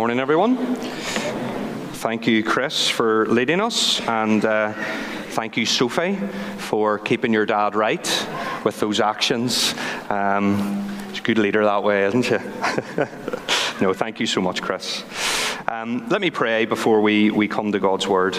morning, everyone. Thank you, Chris, for leading us, and thank you, Sophie, for keeping your dad right with those actions. She's a good leader that way, isn't she? No, thank you so much, Chris. Let me pray before we come to God's Word.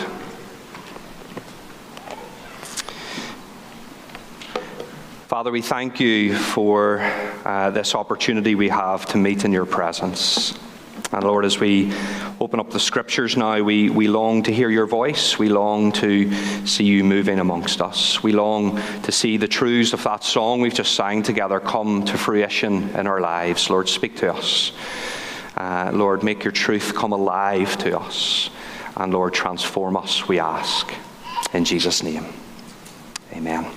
Father, we thank you for this opportunity we have to meet in your presence. And Lord, as we open up the Scriptures now, we long to hear your voice. We long to see you moving amongst us. We long to see the truths of that song we've just sang together come to fruition in our lives. Lord, speak to us. Lord, make your truth come alive to us. And Lord, transform us, we ask. In Jesus' name, amen.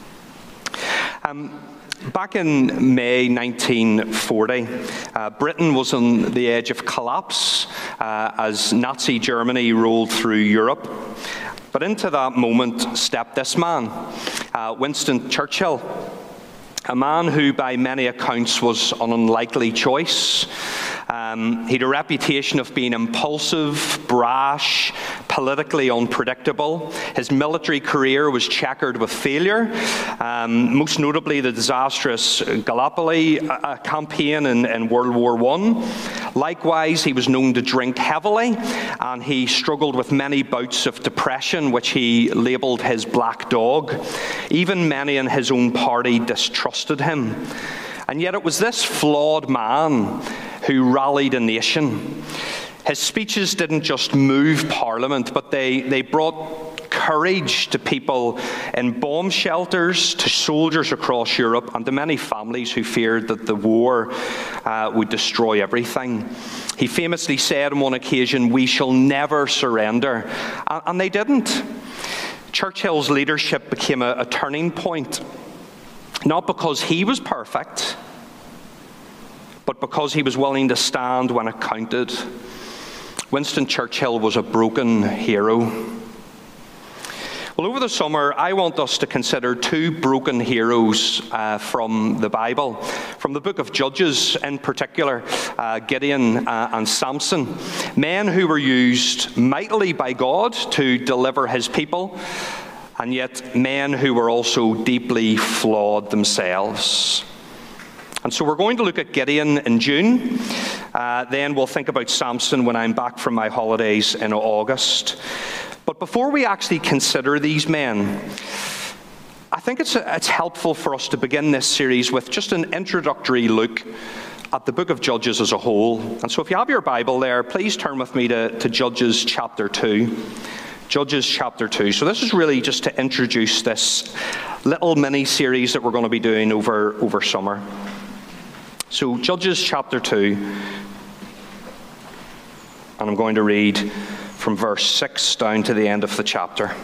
Back in May 1940, Britain was on the edge of collapse as Nazi Germany rolled through Europe. But into that moment stepped this man, Winston Churchill, a man who by many accounts was an unlikely choice. He had a reputation of being impulsive, brash, politically unpredictable. His military career was checkered with failure, most notably the disastrous Gallipoli campaign in World War I. Likewise, he was known to drink heavily, and he struggled with many bouts of depression, which he labelled his black dog. Even many in his own party distrusted him. And yet it was this flawed man who rallied a nation. His speeches didn't just move Parliament, but they brought courage to people in bomb shelters, to soldiers across Europe, and to many families who feared that the war would destroy everything. He famously said on one occasion, "We shall never surrender." And they didn't. Churchill's leadership became a turning point, not because he was perfect, but because he was willing to stand when it counted. Winston Churchill was a broken hero. Well, over the summer, I want us to consider two broken heroes from the Bible, from the book of Judges in particular, Gideon and Samson, men who were used mightily by God to deliver his people, and yet men who were also deeply flawed themselves. And so we're going to look at Gideon in June. Then we'll think about Samson when I'm back from my holidays in August. But before we actually consider these men, I think it's helpful for us to begin this series with just an introductory look at the book of Judges as a whole. And so if you have your Bible there, please turn with me to Judges chapter 2. Judges chapter 2. So this is really just to introduce this little mini-series that we're going to be doing over summer. So Judges chapter 2, and I'm going to read from verse 6 down to the end of the chapter.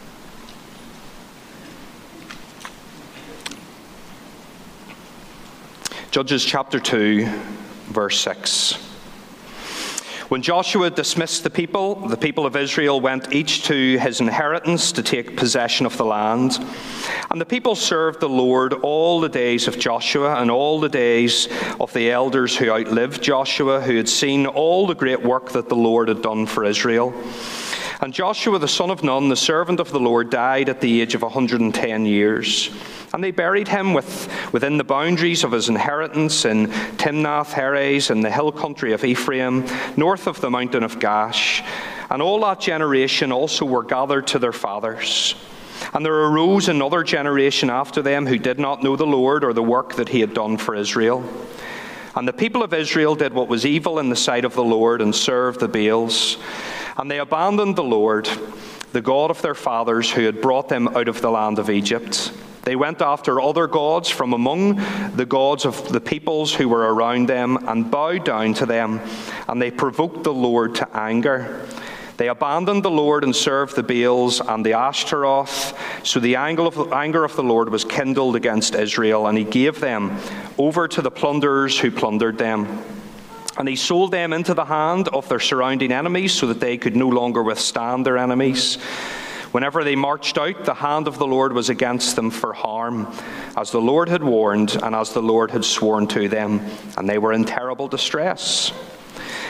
Judges chapter 2, verse 6. When Joshua dismissed the people of Israel went each to his inheritance to take possession of the land. And the people served the Lord all the days of Joshua and all the days of the elders who outlived Joshua, who had seen all the great work that the Lord had done for Israel. And Joshua the son of Nun, the servant of the Lord, died at the age of 110 years. And they buried him within the boundaries of his inheritance in Timnath-Heres in the hill country of Ephraim, north of the mountain of Gash. And all that generation also were gathered to their fathers. And there arose another generation after them who did not know the Lord or the work that he had done for Israel. And the people of Israel did what was evil in the sight of the Lord and served the Baals. And they abandoned the Lord, the God of their fathers, who had brought them out of the land of Egypt. They went after other gods from among the gods of the peoples who were around them and bowed down to them, and they provoked the Lord to anger. They abandoned the Lord and served the Baals and the Ashtaroth. So the anger of the Lord was kindled against Israel, and he gave them over to the plunderers who plundered them. And he sold them into the hand of their surrounding enemies so that they could no longer withstand their enemies. Whenever they marched out, the hand of the Lord was against them for harm, as the Lord had warned and as the Lord had sworn to them, and they were in terrible distress.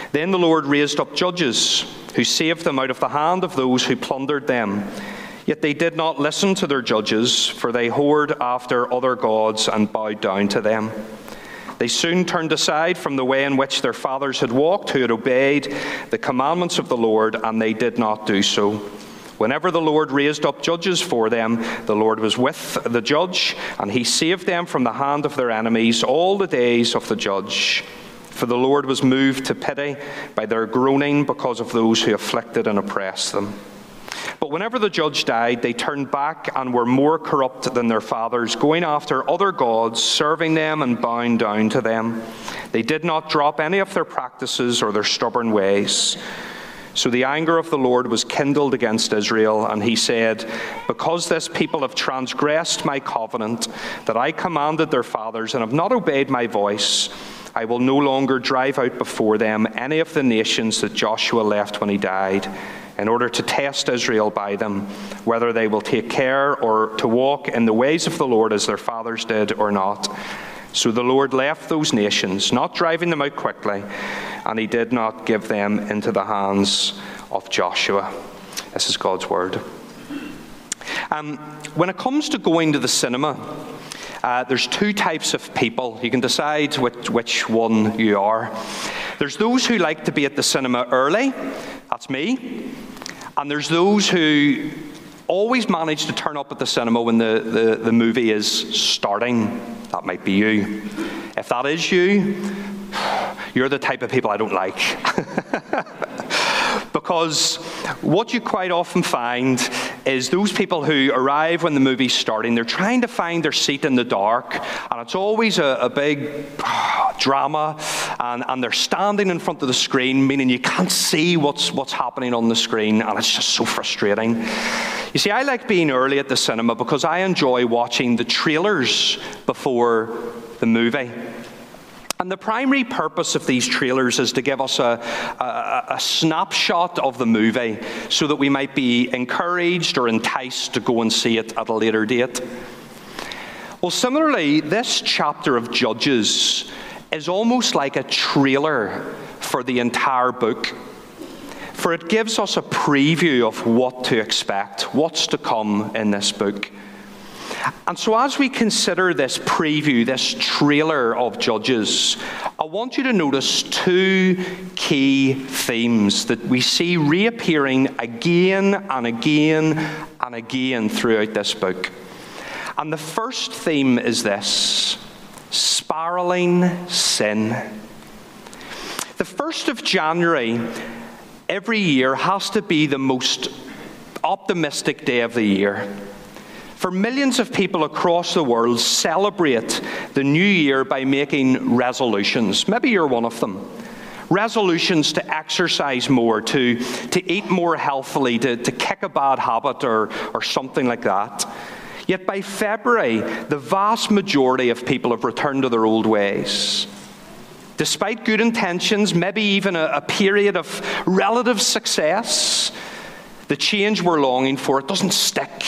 Then the Lord raised up judges who saved them out of the hand of those who plundered them. Yet they did not listen to their judges, for they whored after other gods and bowed down to them. They soon turned aside from the way in which their fathers had walked, who had obeyed the commandments of the Lord, and they did not do so. Whenever the Lord raised up judges for them, the Lord was with the judge, and he saved them from the hand of their enemies all the days of the judge. For the Lord was moved to pity by their groaning because of those who afflicted and oppressed them. But whenever the judge died, they turned back and were more corrupt than their fathers, going after other gods, serving them and bowing down to them. They did not drop any of their practices or their stubborn ways. So the anger of the Lord was kindled against Israel, and he said, because this people have transgressed my covenant that I commanded their fathers and have not obeyed my voice, I will no longer drive out before them any of the nations that Joshua left when he died, in order to test Israel by them, whether they will take care or to walk in the ways of the Lord as their fathers did or not. So the Lord left those nations, not driving them out quickly, and he did not give them into the hands of Joshua. This is God's word. When it comes to going to the cinema, there's two types of people. You can decide which one you are. There's those who like to be at the cinema early. That's me. And there's those who always manage to turn up at the cinema when the movie is starting. That might be you. If that is you, you're the type of people I don't like. Because what you quite often find is those people who arrive when the movie's starting, they're trying to find their seat in the dark, and it's always a big drama, and they're standing in front of the screen, meaning you can't see what's happening on the screen, and it's just so frustrating. You see, I like being early at the cinema because I enjoy watching the trailers before the movie. And the primary purpose of these trailers is to give us a snapshot of the movie so that we might be encouraged or enticed to go and see it at a later date. Well, similarly, this chapter of Judges is almost like a trailer for the entire book, for it gives us a preview of what to expect, what's to come in this book. And so as we consider this preview, this trailer of Judges, I want you to notice two key themes that we see reappearing again and again and again throughout this book. And the first theme is this: spiraling sin. The 1st of January every year has to be the most optimistic day of the year. For millions of people across the world celebrate the new year by making resolutions. Maybe you're one of them. Resolutions to exercise more, to eat more healthily, to kick a bad habit or something like that. Yet by February, the vast majority of people have returned to their old ways. Despite good intentions, maybe even a period of relative success, the change we're longing for, it doesn't stick.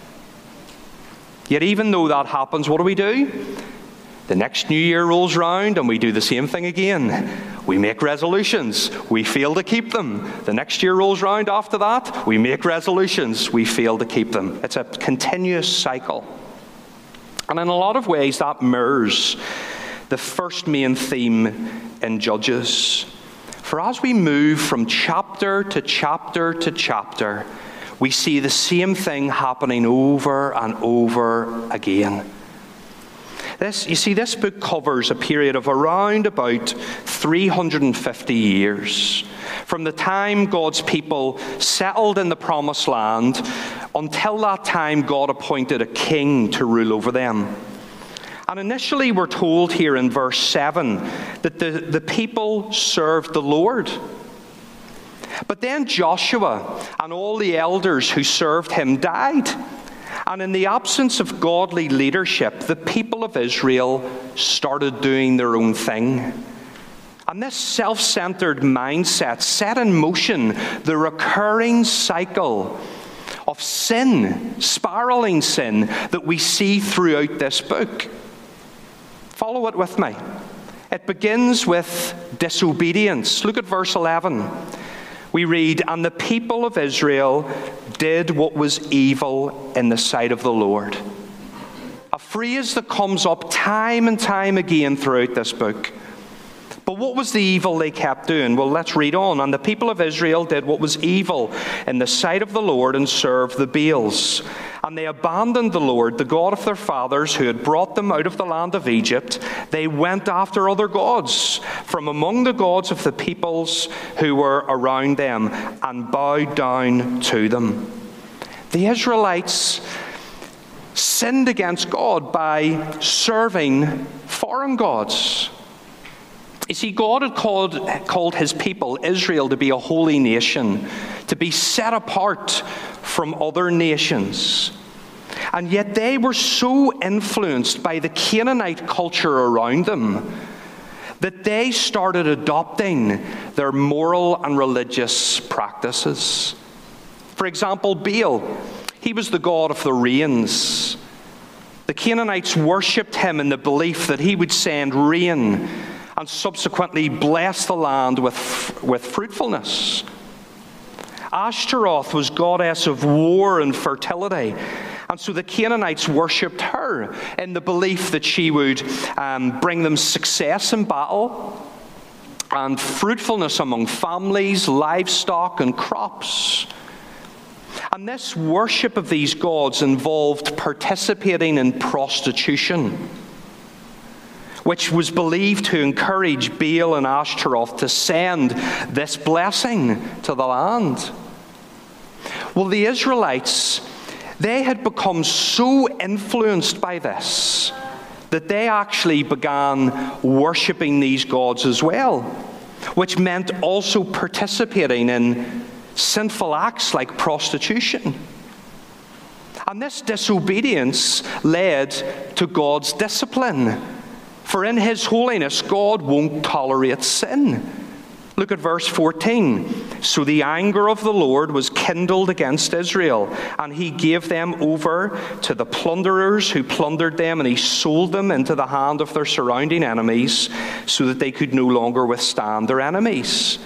Yet even though that happens, what do? The next new year rolls round and we do the same thing again. We make resolutions. We fail to keep them. The next year rolls round after that. We make resolutions. We fail to keep them. It's a continuous cycle. And in a lot of ways, that mirrors the first main theme in Judges. For as we move from chapter to chapter to chapter, we see the same thing happening over and over again. This book covers a period of around about 350 years, from the time God's people settled in the Promised Land until that time God appointed a king to rule over them. And initially we're told here in verse 7 that the people served the Lord. But then Joshua and all the elders who served him died. And in the absence of godly leadership, the people of Israel started doing their own thing. And this self-centered mindset set in motion the recurring cycle of sin, spiraling sin, that we see throughout this book. Follow it with me. It begins with disobedience. Look at verse 11. We read, "And the people of Israel did what was evil in the sight of the Lord." A phrase that comes up time and time again throughout this book. But what was the evil they kept doing? Well, let's read on. "And the people of Israel did what was evil in the sight of the Lord and served the Baals. And they abandoned the Lord, the God of their fathers, who had brought them out of the land of Egypt. They went after other gods from among the gods of the peoples who were around them and bowed down to them." The Israelites sinned against God by serving foreign gods. You see, God had called his people, Israel, to be a holy nation, to be set apart from other nations. And yet they were so influenced by the Canaanite culture around them that they started adopting their moral and religious practices. For example, Baal, he was the god of the rains. The Canaanites worshipped him in the belief that he would send rain and subsequently bless the land with fruitfulness. Ashtaroth was goddess of war and fertility, and so the Canaanites worshipped her in the belief that she would bring them success in battle and fruitfulness among families, livestock, and crops. And this worship of these gods involved participating in prostitution, which was believed to encourage Baal and Ashtaroth to send this blessing to the land. Well, the Israelites, they had become so influenced by this that they actually began worshipping these gods as well, which meant also participating in sinful acts like prostitution. And this disobedience led to God's discipline. For in his holiness, God won't tolerate sin. Look at verse 14. "So the anger of the Lord was kindled against Israel, and he gave them over to the plunderers who plundered them, and he sold them into the hand of their surrounding enemies, so that they could no longer withstand their enemies."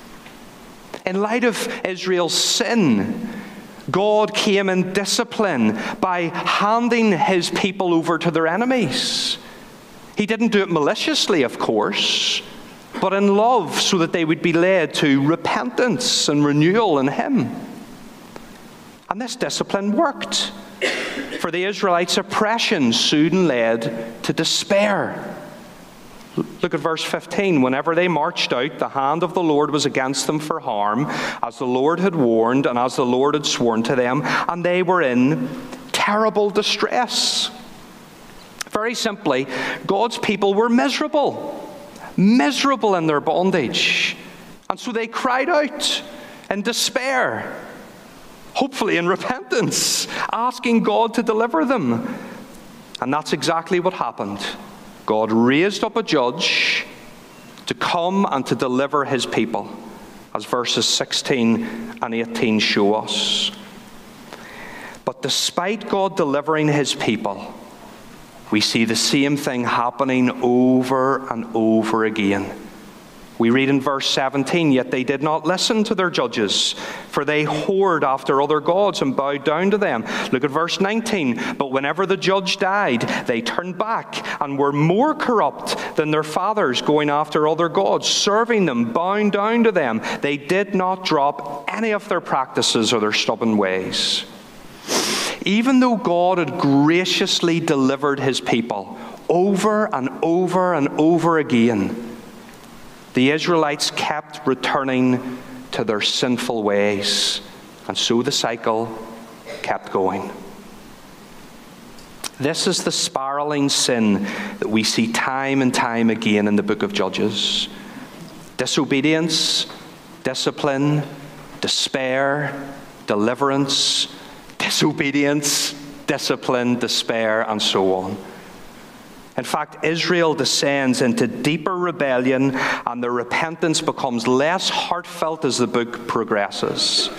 In light of Israel's sin, God came in discipline by handing his people over to their enemies. He didn't do it maliciously, of course, but in love, so that they would be led to repentance and renewal in him. And this discipline worked. For the Israelites, oppression soon led to despair. Look at verse 15. "Whenever they marched out, the hand of the Lord was against them for harm, as the Lord had warned and as the Lord had sworn to them, and they were in terrible distress." Very simply, God's people were miserable in their bondage. And so they cried out in despair, hopefully in repentance, asking God to deliver them. And that's exactly what happened. God raised up a judge to come and to deliver his people, as verses 16 and 18 show us. But despite God delivering his people, we see the same thing happening over and over again. We read in verse 17, "Yet they did not listen to their judges, for they whored after other gods and bowed down to them." Look at verse 19. "But whenever the judge died, they turned back and were more corrupt than their fathers, going after other gods, serving them, bowing down to them. They did not drop any of their practices or their stubborn ways." Even though God had graciously delivered his people over and over and over again, the Israelites kept returning to their sinful ways, and so the cycle kept going. This is the spiraling sin that we see time and time again in the book of Judges. Disobedience, discipline, despair, deliverance, disobedience, discipline, despair, and so on. In fact, Israel descends into deeper rebellion, and their repentance becomes less heartfelt as the book progresses.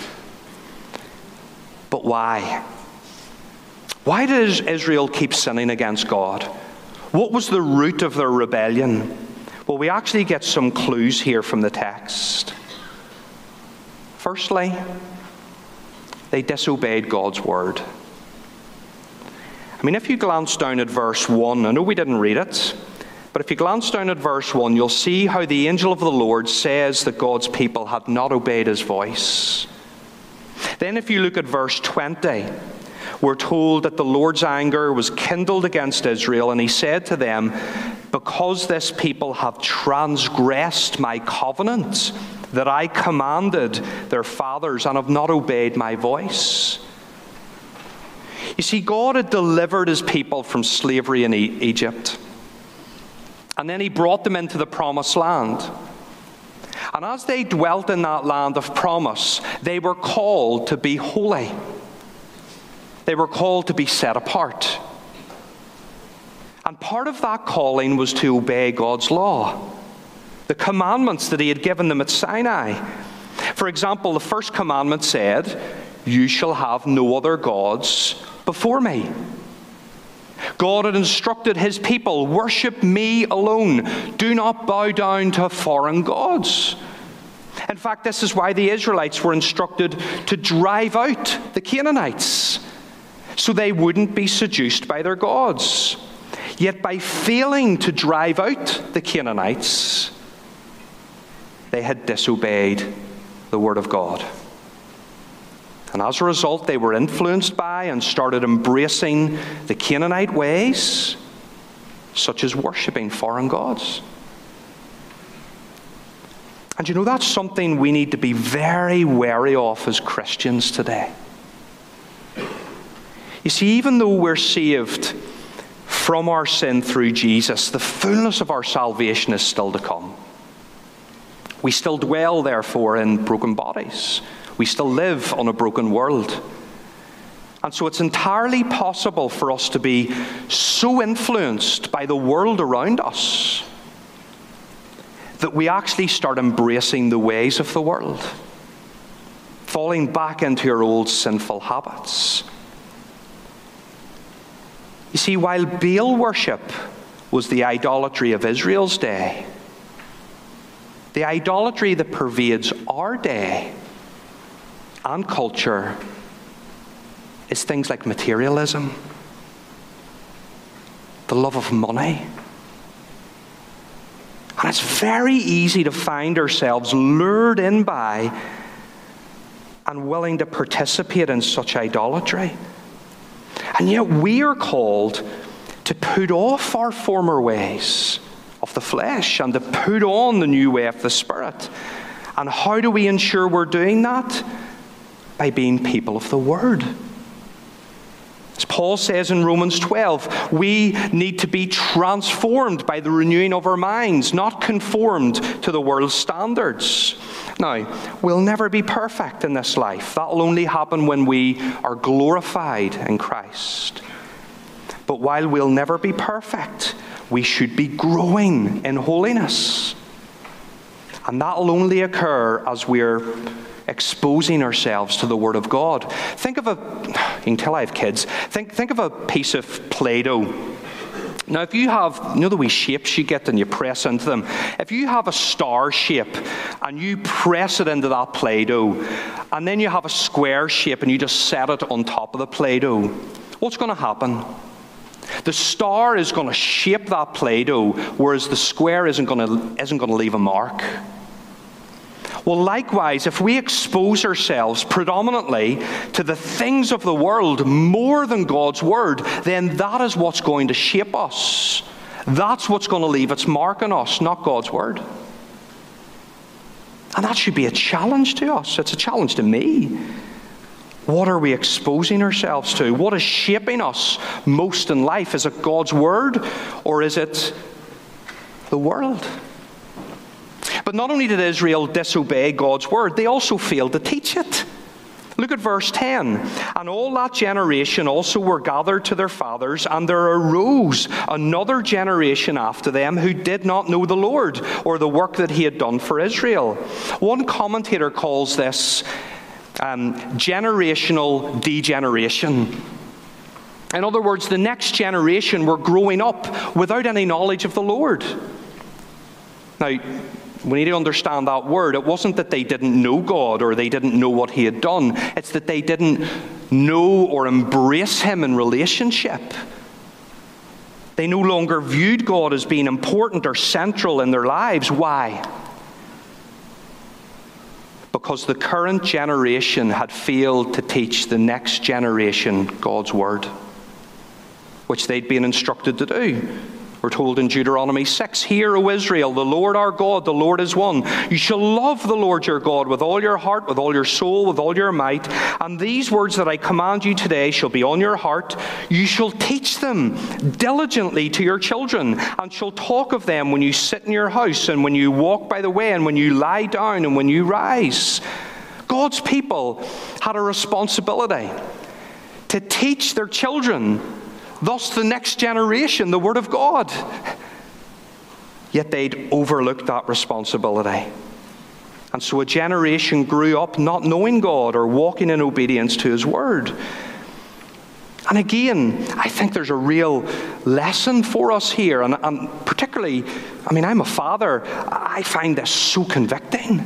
But why? Why did Israel keep sinning against God? What was the root of their rebellion? Well, we actually get some clues here from the text. Firstly, they disobeyed God's word. I mean, if you glance down at verse 1, I know we didn't read it, but if you glance down at verse 1, you'll see how the angel of the Lord says that God's people had not obeyed his voice. Then if you look at verse 20, we're told that the Lord's anger was kindled against Israel, and he said to them, because this people have transgressed my covenant that I commanded their fathers and have not obeyed my voice. You see, God had delivered his people from slavery in Egypt. And then he brought them into the promised land. And as they dwelt in that land of promise, they were called to be holy. They were called to be set apart. And part of that calling was to obey God's law, the commandments that he had given them at Sinai. For example, the first commandment said, you shall have no other gods before me. God had instructed his people, worship me alone. Do not bow down to foreign gods. In fact, this is why the Israelites were instructed to drive out the Canaanites, so they wouldn't be seduced by their gods. Yet by failing to drive out the Canaanites, they had disobeyed the word of God. And as a result, they were influenced by and started embracing the Canaanite ways, such as worshipping foreign gods. And you know, that's something we need to be very wary of as Christians today. You see, even though we're saved from our sin through Jesus, the fullness of our salvation is still to come. We still dwell, therefore, in broken bodies. We still live on a broken world. And so it's entirely possible for us to be so influenced by the world around us that we actually start embracing the ways of the world, falling back into our old sinful habits. You see, while Baal worship was the idolatry of Israel's day, the idolatry that pervades our day and culture is things like materialism, the love of money. And it's very easy to find ourselves lured in by and willing to participate in such idolatry. And yet we are called to put off our former ways of the flesh and to put on the new way of the Spirit. And how do we ensure we're doing that? By being people of the Word. As Paul says in Romans 12, we need to be transformed by the renewing of our minds, not conformed to the world's standards. Now, we'll never be perfect in this life. That will only happen when we are glorified in Christ. But while we'll never be perfect, we should be growing in holiness. And that will only occur as we're exposing ourselves to the Word of God. Think of you can tell I have kids, think of a piece of Play-Doh. Now, if you have, you know the wee shapes you get and you press into them, if you have a star shape and you press it into that Play-Doh, and then you have a square shape and you just set it on top of the Play-Doh, what's going to happen? The star is going to shape that Play-Doh, whereas the square isn't going to leave a mark. Well, likewise, if we expose ourselves predominantly to the things of the world more than God's Word, then that is what's going to shape us. That's what's going to leave its mark on us, not God's Word. And that should be a challenge to us. It's a challenge to me. What are we exposing ourselves to? What is shaping us most in life? Is it God's Word, or is it the world? But not only did Israel disobey God's word, they also failed to teach it. Look at verse 10. And all that generation also were gathered to their fathers, and there arose another generation after them who did not know the Lord, or the work that he had done for Israel. One commentator calls this generational degeneration. In other words, the next generation were growing up without any knowledge of the Lord. Now, we need to understand that word. It wasn't that they didn't know God or they didn't know what he had done. It's that they didn't know or embrace him in relationship. They no longer viewed God as being important or central in their lives. Why? Because the current generation had failed to teach the next generation God's word, which they'd been instructed to do. We're told in Deuteronomy 6, "Hear, O Israel, the Lord our God, the Lord is one. You shall love the Lord your God with all your heart, with all your soul, with all your might. And these words that I command you today shall be on your heart. You shall teach them diligently to your children, and shall talk of them when you sit in your house, and when you walk by the way, and when you lie down, and when you rise." God's people had a responsibility to teach their children, thus the next generation, the Word of God. Yet they'd overlooked that responsibility. And so a generation grew up not knowing God or walking in obedience to his Word. And again, I think there's a real lesson for us here. And particularly, I'm a father. I find this so convicting.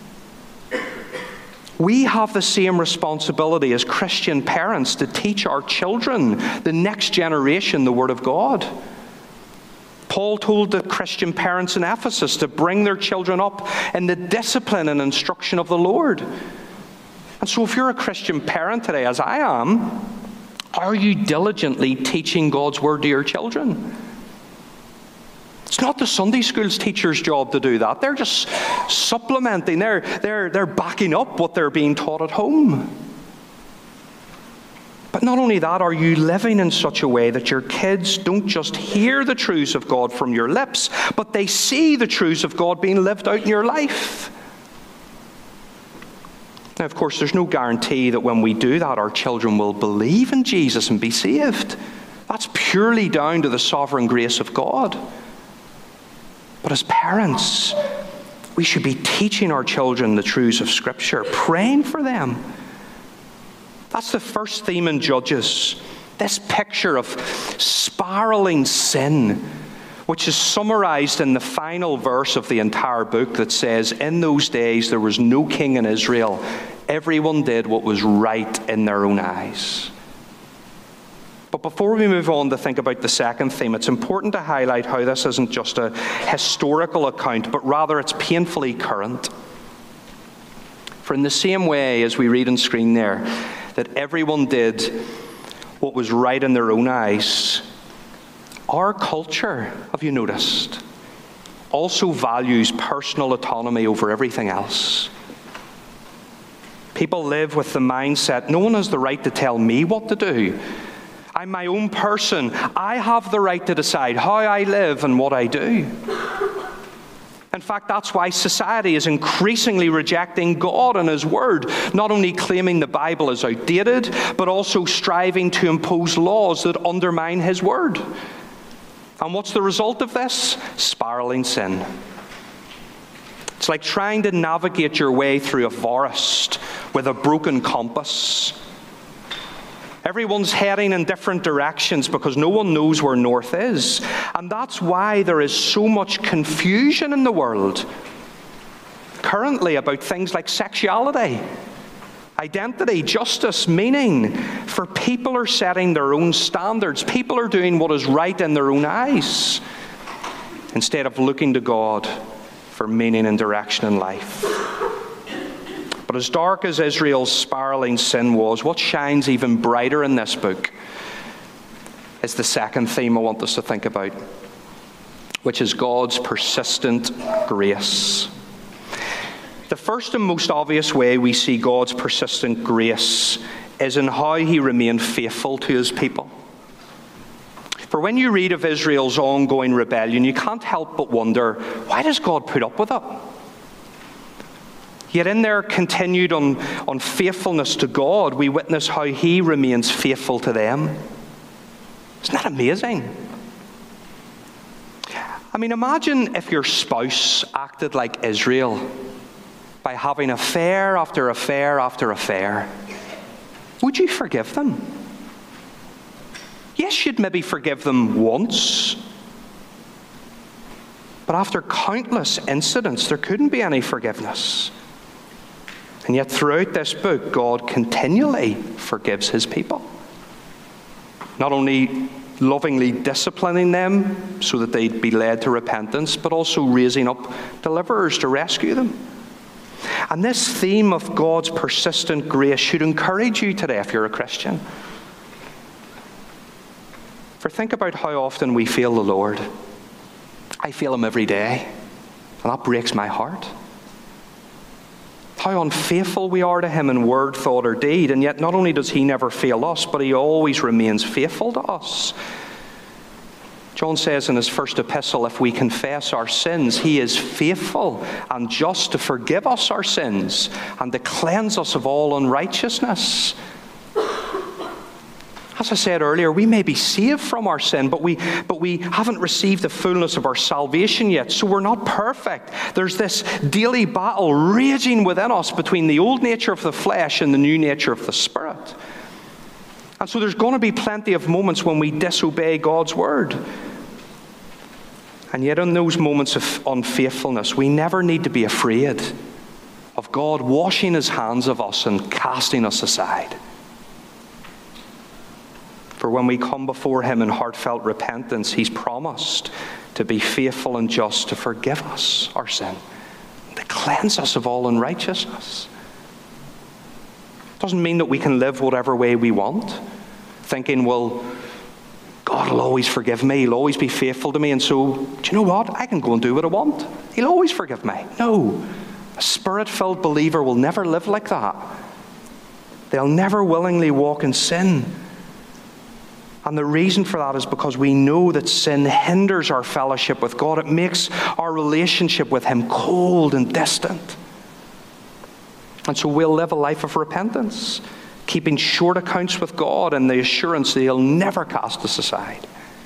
We have the same responsibility as Christian parents to teach our children, the next generation, the Word of God. Paul told the Christian parents in Ephesus to bring their children up in the discipline and instruction of the Lord. And so if you're a Christian parent today, as I am, are you diligently teaching God's Word to your children? It's not the Sunday school's teacher's job to do that. They're just supplementing. They're backing up what they're being taught at home. But not only that, are you living in such a way that your kids don't just hear the truths of God from your lips, but they see the truths of God being lived out in your life? Now, of course, there's no guarantee that when we do that, our children will believe in Jesus and be saved. That's purely down to the sovereign grace of God. But as parents, we should be teaching our children the truths of Scripture, praying for them. That's the first theme in Judges, this picture of spiraling sin, which is summarized in the final verse of the entire book that says, "In those days there was no king in Israel. Everyone did what was right in their own eyes." But before we move on to think about the second theme, it's important to highlight how this isn't just a historical account, but rather it's painfully current. For in the same way as we read on screen there, that everyone did what was right in their own eyes, our culture, have you noticed, also values personal autonomy over everything else. People live with the mindset, no one has the right to tell me what to do. I'm my own person. I have the right to decide how I live and what I do. In fact, that's why society is increasingly rejecting God and His Word, not only claiming the Bible is outdated, but also striving to impose laws that undermine His Word. And what's the result of this? Spiraling sin. It's like trying to navigate your way through a forest with a broken compass. Everyone's heading in different directions because no one knows where north is. And that's why there is so much confusion in the world currently about things like sexuality, identity, justice, meaning. For people are setting their own standards. People are doing what is right in their own eyes instead of looking to God for meaning and direction in life. But as dark as Israel's spiraling sin was, what shines even brighter in this book is the second theme I want us to think about, which is God's persistent grace. The first and most obvious way we see God's persistent grace is in how He remained faithful to His people. For when you read of Israel's ongoing rebellion, you can't help but wonder, why does God put up with it? Yet in their continued unfaithfulness to God, we witness how He remains faithful to them. Isn't that amazing? Imagine if your spouse acted like Israel by having affair after affair after affair. Would you forgive them? Yes, you'd maybe forgive them once. But after countless incidents, there couldn't be any forgiveness. And yet throughout this book, God continually forgives his people. Not only lovingly disciplining them so that they'd be led to repentance, but also raising up deliverers to rescue them. And this theme of God's persistent grace should encourage you today if you're a Christian. For think about how often we fail the Lord. I fail him every day, and that breaks my heart. How unfaithful we are to him in word, thought, or deed, and yet not only does he never fail us, but he always remains faithful to us. John says in his first epistle, if we confess our sins, he is faithful and just to forgive us our sins and to cleanse us of all unrighteousness. As I said earlier, we may be saved from our sin, but we haven't received the fullness of our salvation yet, so we're not perfect. There's this daily battle raging within us between the old nature of the flesh and the new nature of the Spirit. And so there's going to be plenty of moments when we disobey God's word. And yet in those moments of unfaithfulness, we never need to be afraid of God washing his hands of us and casting us aside. For when we come before him in heartfelt repentance, he's promised to be faithful and just to forgive us our sin, to cleanse us of all unrighteousness. It doesn't mean that we can live whatever way we want, thinking, well, God will always forgive me, he'll always be faithful to me, and so, do you know what? I can go and do what I want. He'll always forgive me. No, a Spirit-filled believer will never live like that. They'll never willingly walk in sin. And the reason for that is because we know that sin hinders our fellowship with God. It makes our relationship with him cold and distant. And so we'll live a life of repentance, keeping short accounts with God and the assurance that he'll never cast us aside.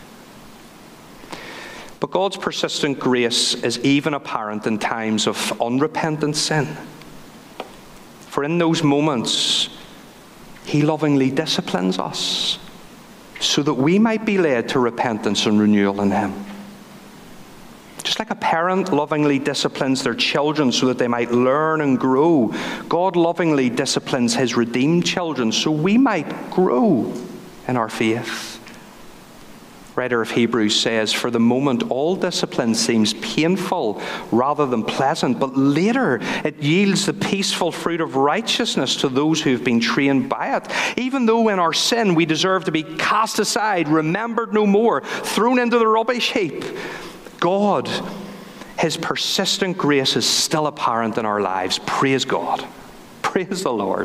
But God's persistent grace is even apparent in times of unrepentant sin. For in those moments, he lovingly disciplines us, so that we might be led to repentance and renewal in him. Just like a parent lovingly disciplines their children so that they might learn and grow, God lovingly disciplines his redeemed children so we might grow in our faith. Writer of Hebrews says, for the moment all discipline seems painful rather than pleasant, but later it yields the peaceful fruit of righteousness to those who have been trained by it. Even though in our sin we deserve to be cast aside, remembered no more, thrown into the rubbish heap, God, his persistent grace is still apparent in our lives. Praise God. Praise the Lord.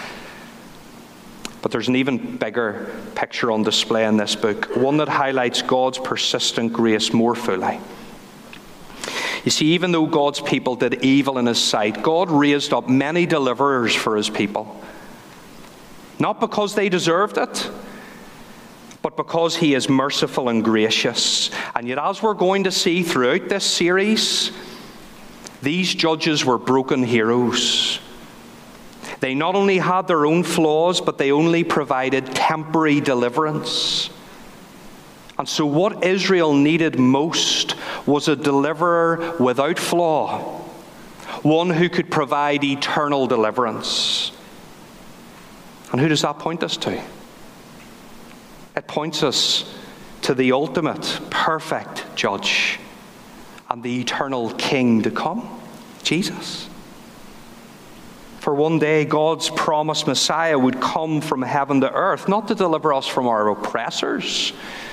But there's an even bigger picture on display in this book, one that highlights God's persistent grace more fully. You see, even though God's people did evil in his sight, God raised up many deliverers for his people. Not because they deserved it, but because he is merciful and gracious. And yet, as we're going to see throughout this series, these judges were broken heroes. They not only had their own flaws, but they only provided temporary deliverance. And so what Israel needed most was a deliverer without flaw, one who could provide eternal deliverance. And who does that point us to? It points us to the ultimate, perfect judge and the eternal king to come, Jesus. For one day, God's promised Messiah would come from heaven to earth, not to deliver us from our oppressors,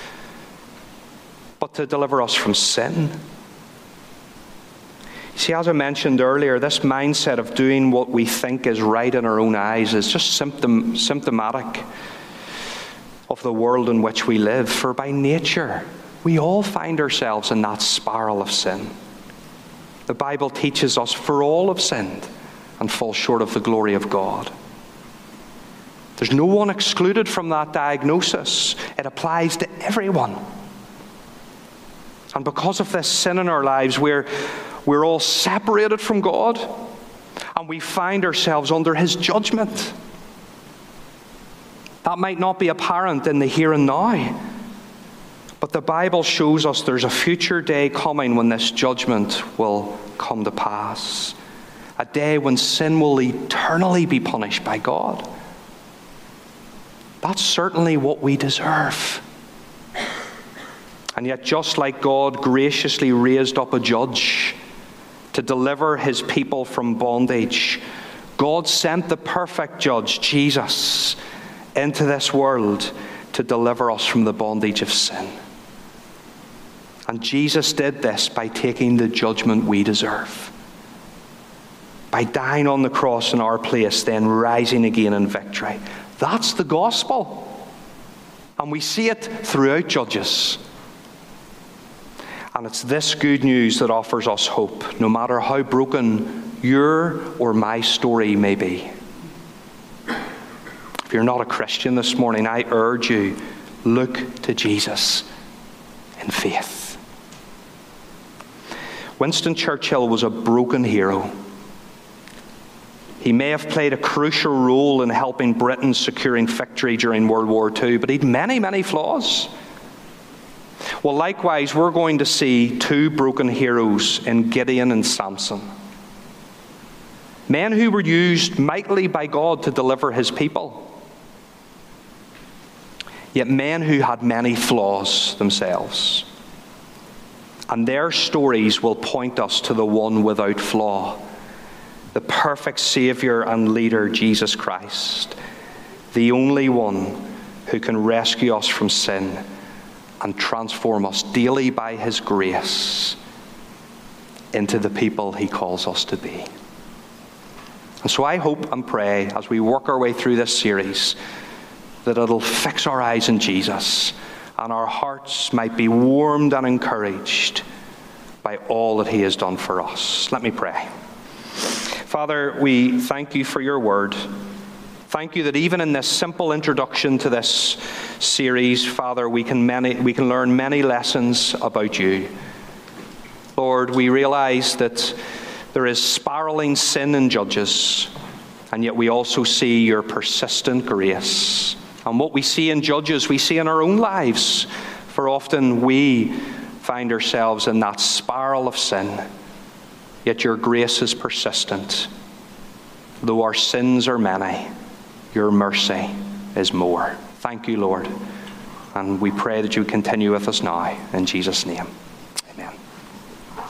but to deliver us from sin. You see, as I mentioned earlier, this mindset of doing what we think is right in our own eyes is just symptomatic of the world in which we live. For by nature, we all find ourselves in that spiral of sin. The Bible teaches us, for all have sinned and fall short of the glory of God. There's no one excluded from that diagnosis. It applies to everyone. And because of this sin in our lives, we're all separated from God, and we find ourselves under his judgment. That might not be apparent in the here and now, But the Bible shows us there's a future day coming when this judgment will come to pass. A day when sin will eternally be punished by God. That's certainly what we deserve. And yet, just like God graciously raised up a judge to deliver his people from bondage, God sent the perfect judge, Jesus, into this world to deliver us from the bondage of sin. And Jesus did this by taking the judgment we deserve. By dying on the cross in our place, then rising again in victory. That's the gospel. And we see it throughout Judges. And it's this good news that offers us hope, no matter how broken your or my story may be. If you're not a Christian this morning, I urge you, look to Jesus in faith. Winston Churchill was a broken hero. He may have played a crucial role in helping Britain securing victory during World War II, but he had many, many flaws. Well, likewise, we're going to see two broken heroes in Gideon and Samson. Men who were used mightily by God to deliver his people. Yet men who had many flaws themselves. And their stories will point us to the one without flaw, the perfect Savior and leader, Jesus Christ, the only one who can rescue us from sin and transform us daily by his grace into the people he calls us to be. And so I hope and pray as we work our way through this series that it'll fix our eyes on Jesus and our hearts might be warmed and encouraged by all that he has done for us. Let me pray. Father, we thank you for your word. Thank you that even in this simple introduction to this series, Father, we can learn many lessons about you. Lord, we realize that there is spiraling sin in Judges, and yet we also see your persistent grace. And what we see in Judges, we see in our own lives, for often we find ourselves in that spiral of sin, yet your grace is persistent. Though our sins are many, your mercy is more. Thank you, Lord. And we pray that you continue with us now. In Jesus' name.